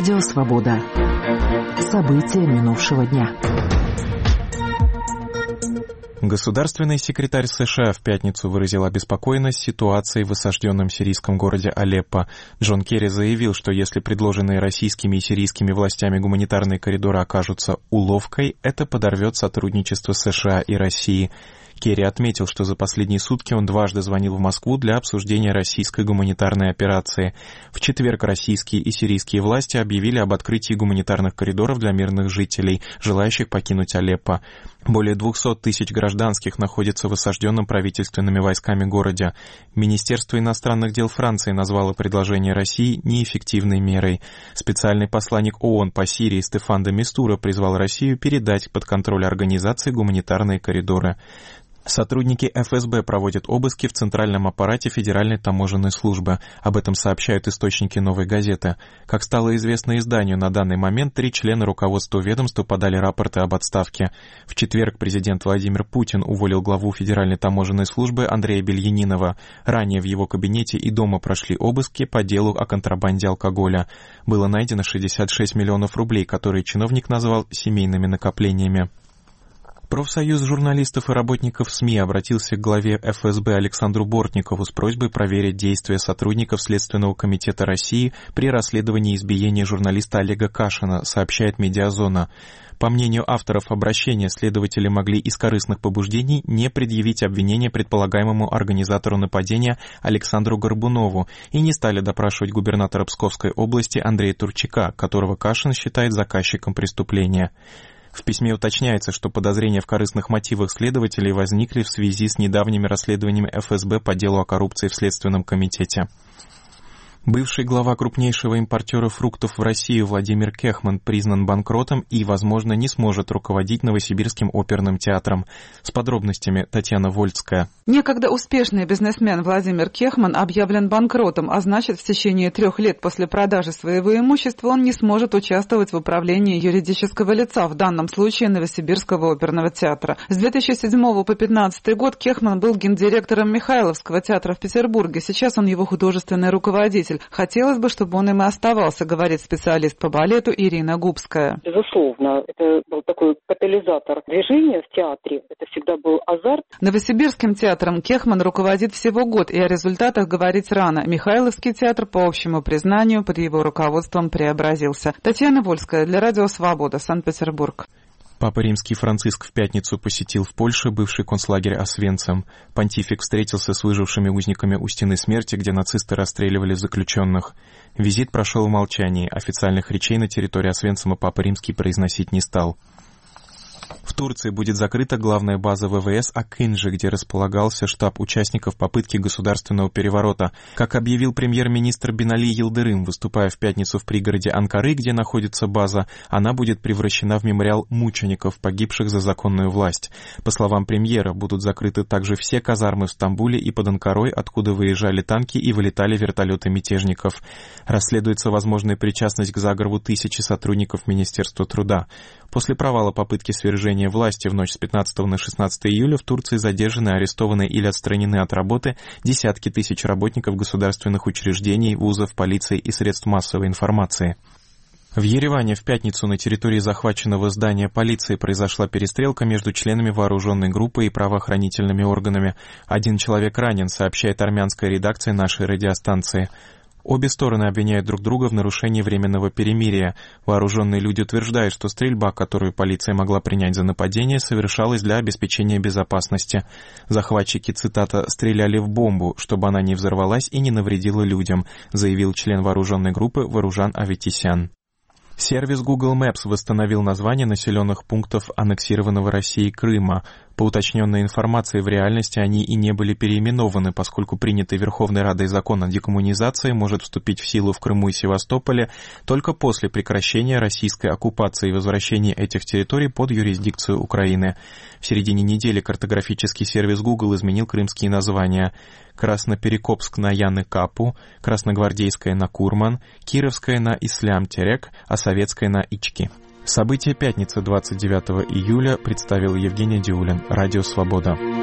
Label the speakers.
Speaker 1: Радио «Свобода». События минувшего дня.
Speaker 2: Государственный секретарь США в пятницу выразил обеспокоенность ситуацией в осажденном сирийском городе Алеппо. Джон Керри заявил, что если предложенные российскими и сирийскими властями гуманитарные коридоры окажутся уловкой, это подорвет сотрудничество США и России. Керри отметил, что за последние сутки он дважды звонил в Москву для обсуждения российской гуманитарной операции. В четверг российские и сирийские власти объявили об открытии гуманитарных коридоров для мирных жителей, желающих покинуть Алеппо. Более 200 тысяч гражданских находятся в осажденном правительственными войсками городе. Министерство иностранных дел Франции назвало предложение России неэффективной мерой. Специальный посланник ООН по Сирии Стефан де Мистура призвал Россию передать под контроль организации гуманитарные коридоры. Сотрудники ФСБ проводят обыски в центральном аппарате Федеральной таможенной службы. Об этом сообщают источники «Новой газеты». Как стало известно изданию, на данный момент 3 члена руководства ведомства подали рапорты об отставке. В четверг президент Владимир Путин уволил главу Федеральной таможенной службы Андрея Бельянинова. Ранее в его кабинете и дома прошли обыски по делу о контрабанде алкоголя. Было найдено 66 миллионов рублей, которые чиновник назвал семейными накоплениями. Профсоюз журналистов и работников СМИ обратился к главе ФСБ Александру Бортникову с просьбой проверить действия сотрудников Следственного комитета России при расследовании избиения журналиста Олега Кашина, сообщает «Медиазона». По мнению авторов обращения, следователи могли из корыстных побуждений не предъявить обвинение предполагаемому организатору нападения Александру Горбунову и не стали допрашивать губернатора Псковской области Андрея Турчака, которого Кашин считает заказчиком преступления. В письме уточняется, что подозрения в корыстных мотивах следователей возникли в связи с недавними расследованиями ФСБ по делу о коррупции в Следственном комитете. Бывший глава крупнейшего импортера фруктов в Россию Владимир Кехман признан банкротом и, возможно, не сможет руководить Новосибирским оперным театром. С подробностями Татьяна Вольцкая.
Speaker 3: Некогда успешный бизнесмен Владимир Кехман объявлен банкротом, а значит, в течение 3 лет после продажи своего имущества он не сможет участвовать в управлении юридического лица, в данном случае Новосибирского оперного театра. С 2007 по 2015 год Кехман был гендиректором Михайловского театра в Петербурге. Сейчас он его художественный руководитель. Хотелось бы, чтобы он им и оставался, говорит специалист по балету Ирина Губская.
Speaker 4: Безусловно, это был такой катализатор движения в театре. Это всегда был азарт.
Speaker 3: Новосибирским театром Кехман руководит всего год, и о результатах говорить рано. Михайловский театр, по общему признанию, под его руководством преобразился. Татьяна Вольская для Радио «Свобода», Санкт-Петербург.
Speaker 2: Папа Римский Франциск в пятницу посетил в Польше бывший концлагерь Освенцим. Понтифик встретился с выжившими узниками у стены смерти, где нацисты расстреливали заключенных. Визит прошел в молчании. Официальных речей на территории Освенцима Папа Римский произносить не стал. В Турции будет закрыта главная база ВВС Акинджи, где располагался штаб участников попытки государственного переворота. Как объявил премьер-министр Бинали Йылдырым, выступая в пятницу в пригороде Анкары, где находится база, она будет превращена в мемориал мучеников, погибших за законную власть. По словам премьера, будут закрыты также все казармы в Стамбуле и под Анкарой, откуда выезжали танки и вылетали вертолеты мятежников. Расследуется возможная причастность к заговору тысячи сотрудников Министерства труда. После провала попытки свержения власти в ночь с 15 на 16 июля в Турции задержаны, арестованы или отстранены от работы десятки тысяч работников государственных учреждений, вузов, полиции и средств массовой информации. В Ереване в пятницу на территории захваченного здания полиции произошла перестрелка между членами вооруженной группы и правоохранительными органами. 1 человек ранен, сообщает армянская редакция нашей радиостанции. Обе стороны обвиняют друг друга в нарушении временного перемирия. Вооруженные люди утверждают, что стрельба, которую полиция могла принять за нападение, совершалась для обеспечения безопасности. Захватчики, цитата, «стреляли в бомбу, чтобы она не взорвалась и не навредила людям», заявил член вооруженной группы Варужан Аветисян. Сервис Google Maps восстановил название населенных пунктов аннексированного Россией Крыма. По уточненной информации, в реальности они и не были переименованы, поскольку принятый Верховной Радой закон о декоммунизации может вступить в силу в Крыму и Севастополе только после прекращения российской оккупации и возвращения этих территорий под юрисдикцию Украины. В середине недели картографический сервис Google изменил крымские названия: Красноперекопск на Яны-Капу, Красногвардейская на Курман, Кировская на Ислам-Терек, а Советская на Ички. События пятницы 29 июля представил Евгений Диулин. Радио «Свобода».